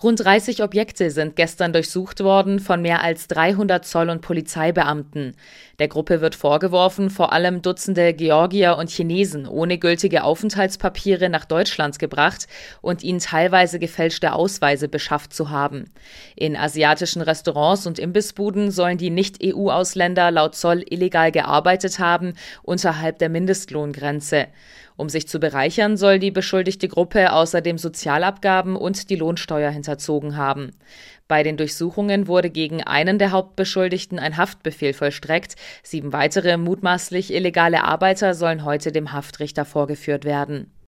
Rund 30 Objekte sind gestern durchsucht worden von mehr als 300 Zoll- und Polizeibeamten. Der Gruppe wird vorgeworfen, vor allem Dutzende Georgier und Chinesen ohne gültige Aufenthaltspapiere nach Deutschland gebracht und ihnen teilweise gefälschte Ausweise beschafft zu haben. In asiatischen Restaurants und Imbissbuden sollen die Nicht-EU-Ausländer laut Zoll illegal gearbeitet haben, unterhalb der Mindestlohngrenze. Um sich zu bereichern, soll die beschuldigte Gruppe außerdem Sozialabgaben und die Lohnsteuer hinterzogen haben. Bei den Durchsuchungen wurde gegen einen der Hauptbeschuldigten ein Haftbefehl vollstreckt. 7 weitere mutmaßlich illegale Arbeiter sollen heute dem Haftrichter vorgeführt werden.